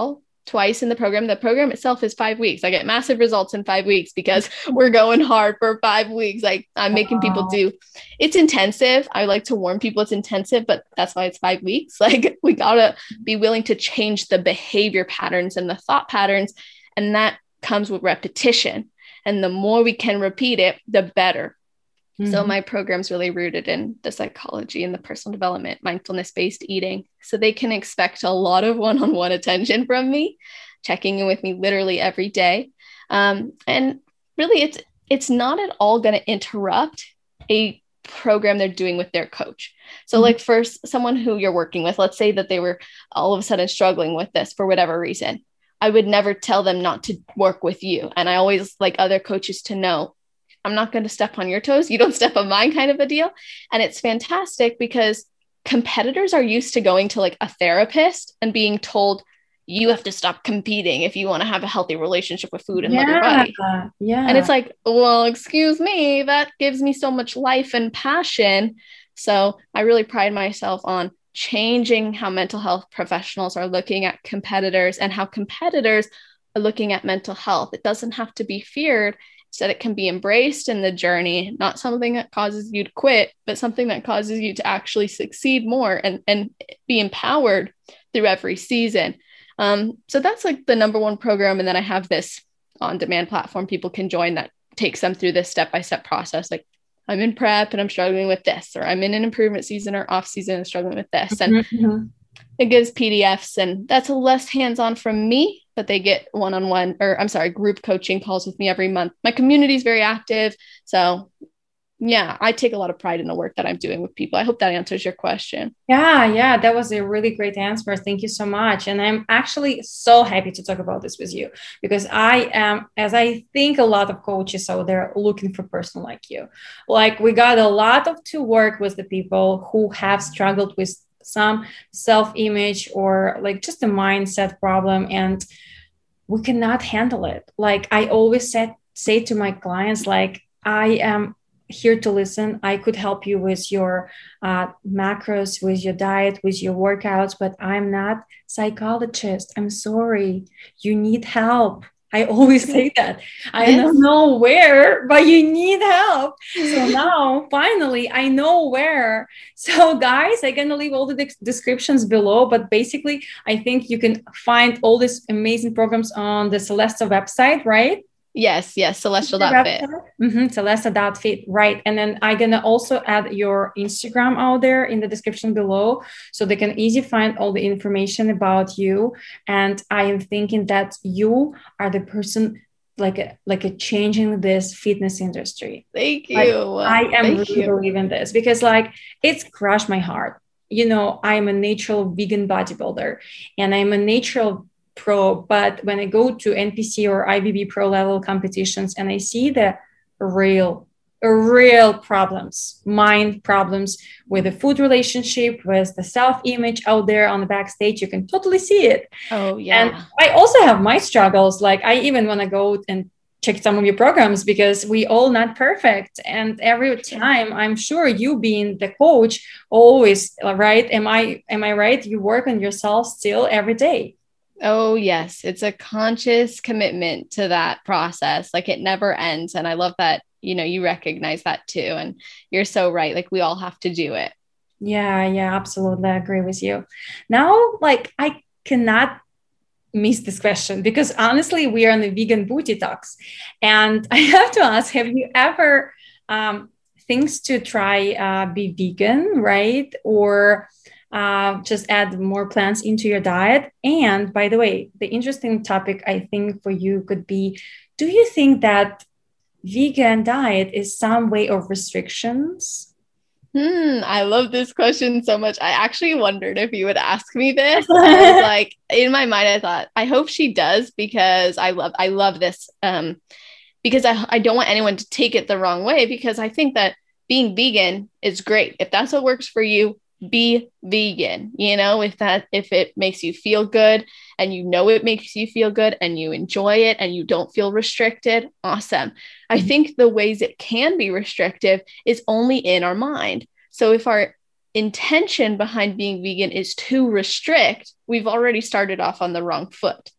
twice in the program. The program itself is five weeks. I get massive results in five weeks because we're going hard for five weeks. Like I'm making people do, it's intensive. I like to warn people it's intensive, but that's why it's five weeks. Like we gotta be willing to change the behavior patterns and the thought patterns. And that comes with repetition. And the more we can repeat it, the better. Mm-hmm. So my program's really rooted in the psychology and the personal development, mindfulness-based eating. So they can expect a lot of one-on-one attention from me, checking in with me literally every day. Um, and really, it's it's not at all going to interrupt a program they're doing with their coach. So mm-hmm. like for someone who you're working with, let's say that they were all of a sudden struggling with this for whatever reason, I would never tell them not to work with you. And I always like other coaches to know, I'm not going to step on your toes. You don't step on mine, kind of a deal. And it's fantastic because competitors are used to going to like a therapist and being told you have to stop competing if you want to have a healthy relationship with food and yeah, love your body. Yeah. And it's like, well, excuse me, that gives me so much life and passion. So I really pride myself on changing how mental health professionals are looking at competitors and how competitors are looking at mental health. It doesn't have to be feared. Instead, it can be embraced in the journey, not something that causes you to quit, but something that causes you to actually succeed more and, and be empowered through every season. Um, so that's like the number one program. And then I have this on-demand platform people can join that takes them through this step-by-step process. Like I'm in prep and I'm struggling with this, or I'm in an improvement season or off season and struggling with this. And mm-hmm. it gives P D Fs, and that's a less hands-on from me, but they get one-on-one or I'm sorry, group coaching calls with me every month. My community is very active. So yeah, I take a lot of pride in the work that I'm doing with people. I hope that answers your question. Yeah, yeah, that was a really great answer. Thank you so much. And I'm actually so happy to talk about this with you because I am, as I think a lot of coaches out there looking for a person like you. Like we got a lot of to work with the people who have struggled with some self-image or like just a mindset problem, and we cannot handle it. Like I always said, say to my clients, like I am here to listen. I could help you with your uh, macros, with your diet, with your workouts, but I'm not psychologist. I'm sorry. You need help. I always say that. I yes. don't know where, but you need help. So now finally I know where. So guys, I'm going to leave all the de- descriptions below, but basically I think you can find all these amazing programs on the Celestial website, right? Yes, yes, celestial dot fit. Mm-hmm, celestial dot fit, right. And then I'm going to also add your Instagram out there in the description below so they can easily find all the information about you. And I am thinking that you are the person like a, like a changing this fitness industry. Thank you. Like, I am Thank really you. believing this because like it's crushed my heart. You know, I'm a natural vegan bodybuilder and I'm a natural pro, but when I go to N P C or I B B pro level competitions and I see the real, real problems, mind problems with the food relationship, with the self-image out there on the backstage, you can totally see it. Oh yeah. And I also have my struggles. Like I even want to go and check some of your programs because we all not perfect. And every time I'm sure you being the coach always, right? Am I, am I right? You work on yourself still every day. Oh, yes. It's a conscious commitment to that process. Like it never ends. And I love that, you know, you recognize that too. And you're so right. Like we all have to do it. Yeah, yeah, absolutely. I agree with you. Now, like I cannot miss this question because honestly, we are on the vegan booty talks. And I have to ask, have you ever um, things to try uh, be vegan, right? Or Uh, just add more plants into your diet. And by the way, the interesting topic I think for you could be, do you think that vegan diet is some way of restrictions? Hmm, I love this question so much. I actually wondered if you would ask me this. I was like, in my mind, I thought, I hope she does because I love, I love this. Um, because I, I don't want anyone to take it the wrong way because I think that being vegan is great. If that's what works for you, be vegan, you know, if that, if it makes you feel good and you know it makes you feel good and you enjoy it and you don't feel restricted, awesome. I think the ways it can be restrictive is only in our mind. So if our intention behind being vegan is to restrict, we've already started off on the wrong foot.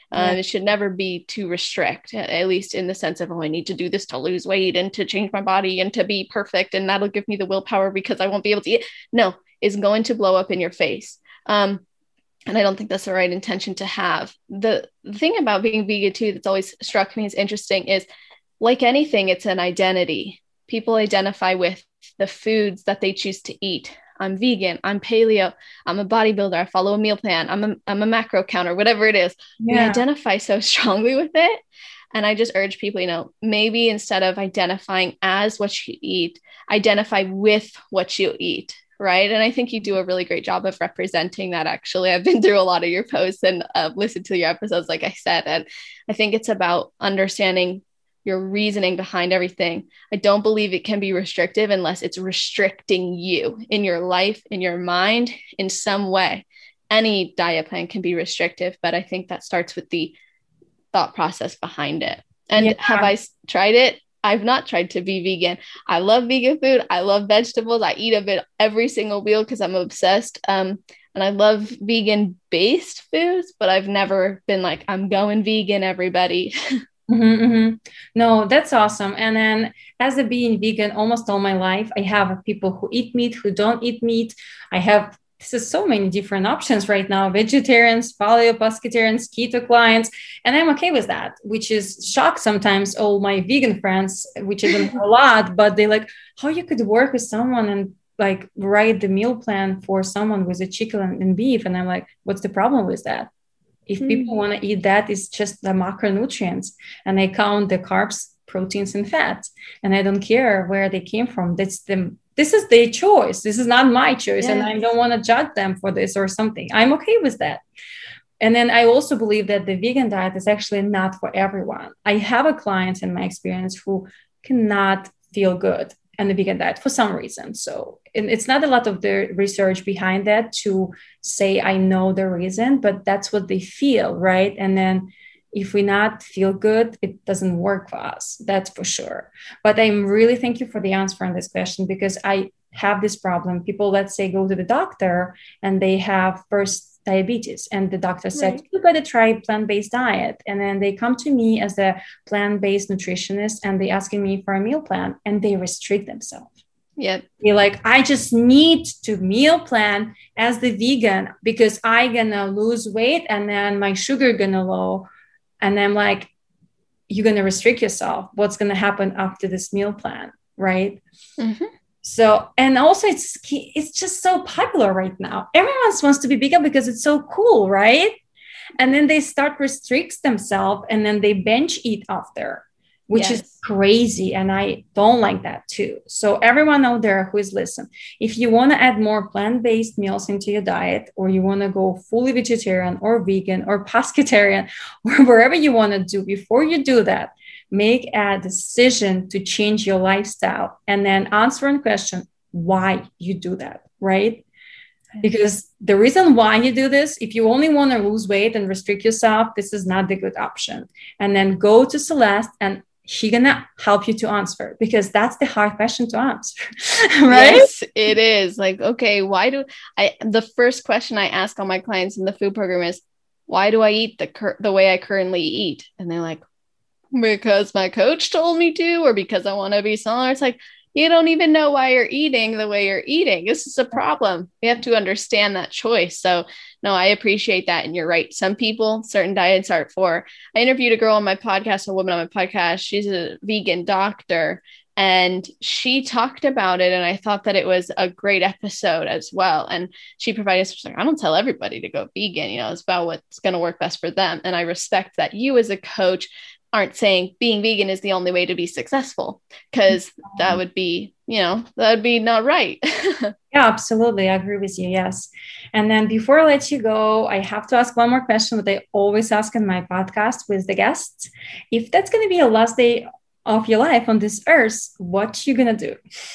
Um, yeah. It should never be to restrict, at least in the sense of, oh, I need to do this to lose weight and to change my body and to be perfect. And that'll give me the willpower because I won't be able to eat. No, it's going to blow up in your face. Um, and I don't think that's the right intention to have. The, the thing about being vegan too, that's always struck me as interesting is, like anything, it's an identity. People identify with the foods that they choose to eat. I'm vegan, I'm paleo, I'm a bodybuilder, I follow a meal plan, I'm a, I'm a macro counter, whatever it is. Yeah. We identify so strongly with it. And I just urge people, you know, maybe instead of identifying as what you eat, identify with what you eat, right? And I think you do a really great job of representing that, actually. I've been through a lot of your posts and uh, listened to your episodes, like I said, and I think it's about understanding your reasoning behind everything. I don't believe it can be restrictive unless it's restricting you in your life, in your mind, in some way. Any diet plan can be restrictive, but I think that starts with the thought process behind it. And yeah. Have I tried it? I've not tried to be vegan. I love vegan food. I love vegetables. I eat a bit every single meal because I'm obsessed. Um, and I love vegan based foods, but I've never been like, I'm going vegan, everybody. Mm-hmm, mm-hmm. No, that's awesome. And then as a being vegan almost all my life, I have people who eat meat, who don't eat meat. I have, this is so many different options right now, vegetarians, paleo, pescatarians, keto clients. And I'm okay with that, which is shock sometimes all my vegan friends, which isn't a lot, but they like how you could work with someone and like write the meal plan for someone with a chicken and beef. And I'm like, what's the problem with that? If people mm-hmm. want to eat that, it's just the macronutrients, and I count the carbs, proteins, and fats, and I don't care where they came from. That's the this is their choice. This is not my choice, yes. And I don't want to judge them for this or something. I'm okay with that. And then I also believe that the vegan diet is actually not for everyone. I have a client in my experience who cannot feel good on the vegan diet for some reason. So it's not a lot of the research behind that to say, I know the reason, but that's what they feel, right? And then if we not feel good, it doesn't work for us. That's for sure. But I'm really thank you for the answer on this question, because I have this problem. People, let's say, go to the doctor and they have first diabetes, and the doctor said, right. You better try plant-based diet. And then they come to me as a plant-based nutritionist and they asking me for a meal plan, and they restrict themselves. Yeah. Be like, I just need to meal plan as the vegan because I gonna lose weight and then my sugar gonna low. And I'm like, you're gonna restrict yourself. What's gonna happen after this meal plan, right? Mm-hmm. So, and also it's it's just so popular right now. Everyone wants to be vegan because it's so cool, right? And then they start restrict themselves and then they bench eat after, which yes. is crazy. And I don't like that too. So everyone out there who is listening, if you want to add more plant-based meals into your diet, or you want to go fully vegetarian or vegan or pescatarian or wherever you want to do, before you do that, make a decision to change your lifestyle and then answer a question, why you do that, right? Because the reason why you do this, if you only want to lose weight and restrict yourself, this is not the good option. And then go to Celeste and she's going to help you to answer, because that's the hard question to answer, right? Yes, it is. Like, okay, why do I, the first question I ask all my clients in the food program is, why do I eat the cur- the way I currently eat? And they're like, because my coach told me to, or because I want to be smaller. It's like, you don't even know why you're eating the way you're eating. This is a problem. You have to understand that choice. So no, I appreciate that. And you're right. Some people, certain diets aren't for. I interviewed a girl on my podcast, a woman on my podcast. She's a vegan doctor, and she talked about it. And I thought that it was a great episode as well. And she provided, she's like, I don't tell everybody to go vegan. You know, it's about what's going to work best for them. And I respect that you as a coach aren't saying being vegan is the only way to be successful, because that would be, you know, that would be not right. Yeah, absolutely. I agree with you. Yes. And then before I let you go, I have to ask one more question that I always ask in my podcast with the guests. If that's going to be a last day of your life on this earth, what you going to do?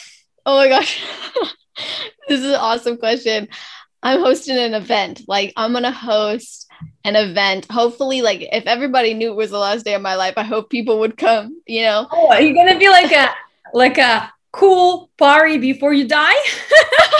Oh my gosh. This is an awesome question. I'm hosting an event. Like, I'm going to host an event. Hopefully, like, if everybody knew it was the last day of my life, I hope people would come, you know. Oh, are you gonna be like a like a cool party before you die?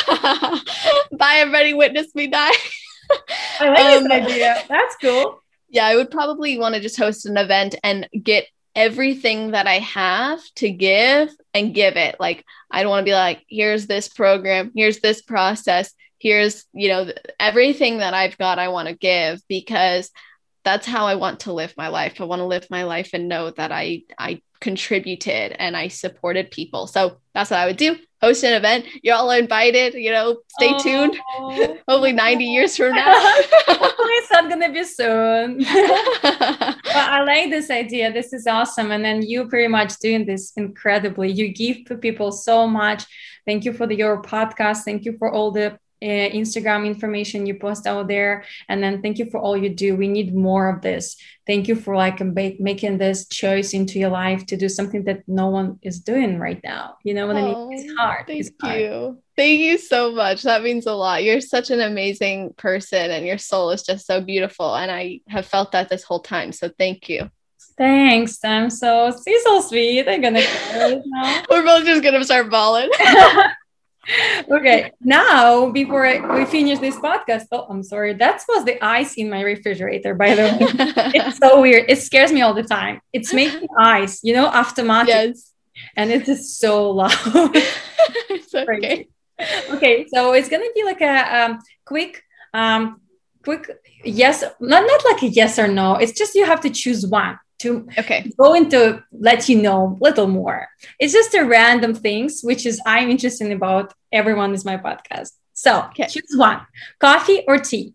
Bye, everybody, witness me die. I like um, this idea. That's cool. Yeah, I would probably want to just host an event and get everything that I have to give and give it. Like, I don't want to be like, here's this program, here's this process, here's, you know, everything that I've got, I want to give, because that's how I want to live my life. I want to live my life and know that I, I contributed and I supported people. So that's what I would do. Host an event. You're all invited, you know, stay oh. tuned. Hopefully ninety years from now. Hopefully it's not going to be soon. But I like this idea. This is awesome. And then you pretty much doing this incredibly. You give to people so much. Thank you for the, your podcast. Thank you for all the Uh, Instagram information you post out there, and then thank you for all you do. We need more of this. Thank you for like make, making this choice into your life to do something that no one is doing right now. You know what oh, I mean? It's hard. Thank it's hard. you. Thank you so much. That means a lot. You're such an amazing person, and your soul is just so beautiful. And I have felt that this whole time. So thank you. Thanks. I'm so, she's so sweet. I'm gonna cry now. We're both just gonna start bawling. Okay, now before I, we finish this podcast, oh, I'm sorry, that was the ice in my refrigerator, by the way. It's so weird. It scares me all the time. It's making ice, you know, automatic. Yes. And it is so loud. It's okay. Okay, so it's gonna be like a um, quick, um, quick yes, not not like a yes or no. It's just you have to choose one. To okay. going to let you know a little more. It's just a random things, which is I'm interested about. Everyone is my podcast. So okay. Choose one. Coffee or tea?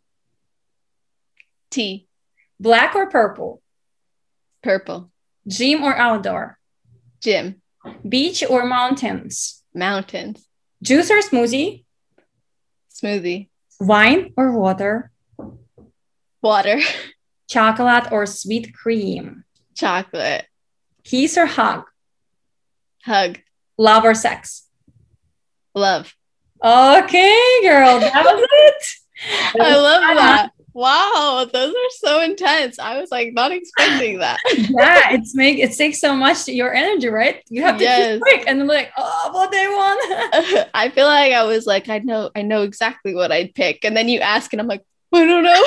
Tea. Black or purple? Purple. Gym or outdoor? Gym. Beach or mountains? Mountains. Juice or smoothie? Smoothie. Wine or water? Water. Chocolate or sweet cream? Chocolate. Kiss or hug? Hug. Love or sex? Love. Okay, girl, that was it. I love that. Wow, those are so intense. I was like not expecting that. Yeah, it's make it takes so much to your energy, right? You have to yes. quick and I'm like, oh, what they want. I feel like I was like, I know, I know exactly what I'd pick, and then you ask, and I'm like, I don't know.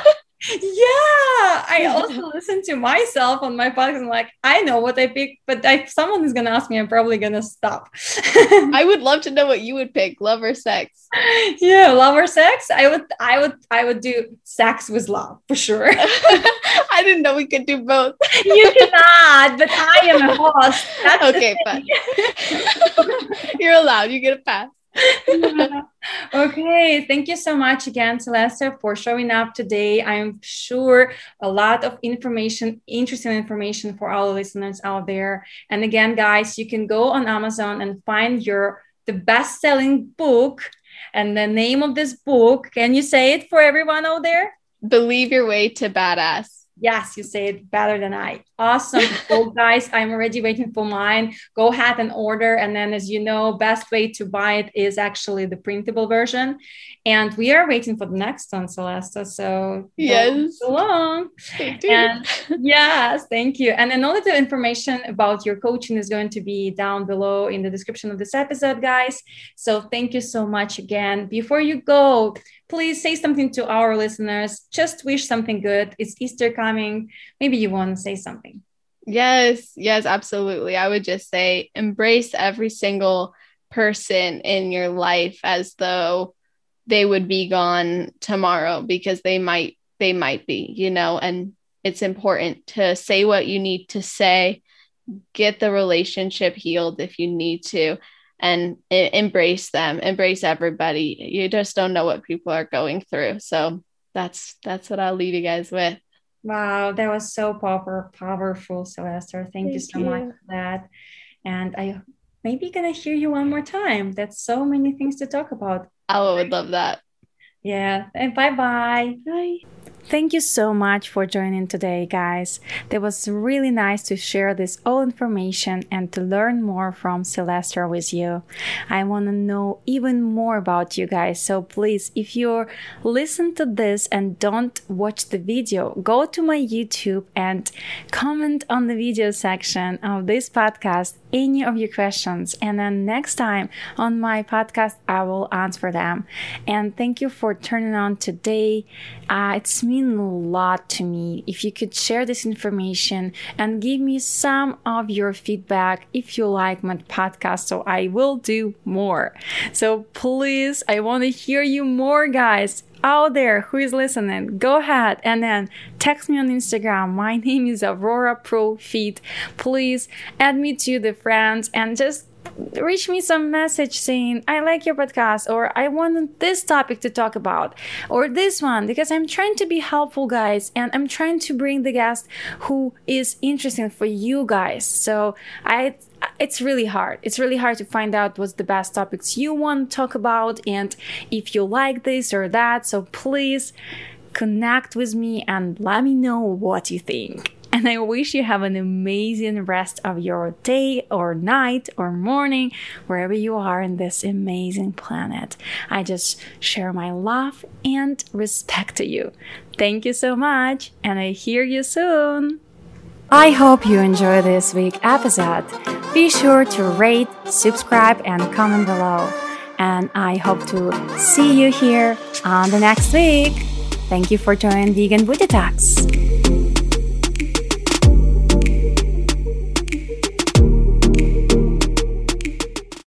Yeah, I also listen to myself on my podcast. I'm like, I know what I pick, but if someone is gonna ask me, I'm probably gonna stop. I would love to know what you would pick, love or sex. Yeah, love or sex. I would, I would, I would do sex with love for sure. I didn't know we could do both. You cannot, but I am a host. That's okay, fine. You're allowed. You get a pass. Yeah. Okay, thank you so much again, Celeste, for showing up today. I'm sure a lot of information, interesting information for all the listeners out there. And again, guys, you can go on Amazon and find your the best-selling book. And the name of this book, can you say it for everyone out there? Believe Your Way to Badass. Yes, you say it better than I. Awesome. So guys, I'm already waiting for mine. Go ahead and order. And then, as you know, best way to buy it is actually the printable version. And we are waiting for the next one, Celeste. So yes, so long. And yes, thank you. And then all of the information about your coaching is going to be down below in the description of this episode, guys. So thank you so much again. Before you go, please say something to our listeners. Just wish something good. It's Easter coming. Maybe you want to say something. Yes, yes, absolutely. I would just say embrace every single person in your life as though they would be gone tomorrow, because they might, they might be, you know, and it's important to say what you need to say, get the relationship healed if you need to, and I- embrace them, embrace everybody. You just don't know what people are going through. So that's, that's what I'll leave you guys with. Wow, that was so power, powerful, Celeste. Thank, Thank you so you. much for that. And I maybe gonna hear you one more time. That's so many things to talk about. I would love that. Yeah. And bye-bye. Bye. Thank you so much for joining today, guys. That was really nice to share this all information and to learn more from Celeste with you. I want to know even more about you guys. So please, if you listen to this and don't watch the video, go to my YouTube and comment on the video section of this podcast any of your questions. And then next time on my podcast, I will answer them. And thank you for turning on today. Uh, it's me. mean a lot to me if you could share this information and give me some of your feedback if you like my podcast, so I will do more. So please, I want to hear you more, guys out there who is listening. Go ahead and then text me on Instagram. My name is Aurora Profit. Please add me to the friends and just reach me some message saying, I like your podcast, or I want this topic to talk about, or this one, because I'm trying to be helpful, guys, and I'm trying to bring the guest who is interesting for you guys. So I it's really hard. It's really hard to find out what's the best topics you want to talk about and if you like this or that. So please connect with me and let me know what you think. And I wish you have an amazing rest of your day or night or morning, wherever you are in this amazing planet. I just share my love and respect to you. Thank you so much, and I hear you soon. I hope you enjoyed this week's episode. Be sure to rate, subscribe, and comment below. And I hope to see you here on the next week. Thank you for joining Vegan Booty Talks.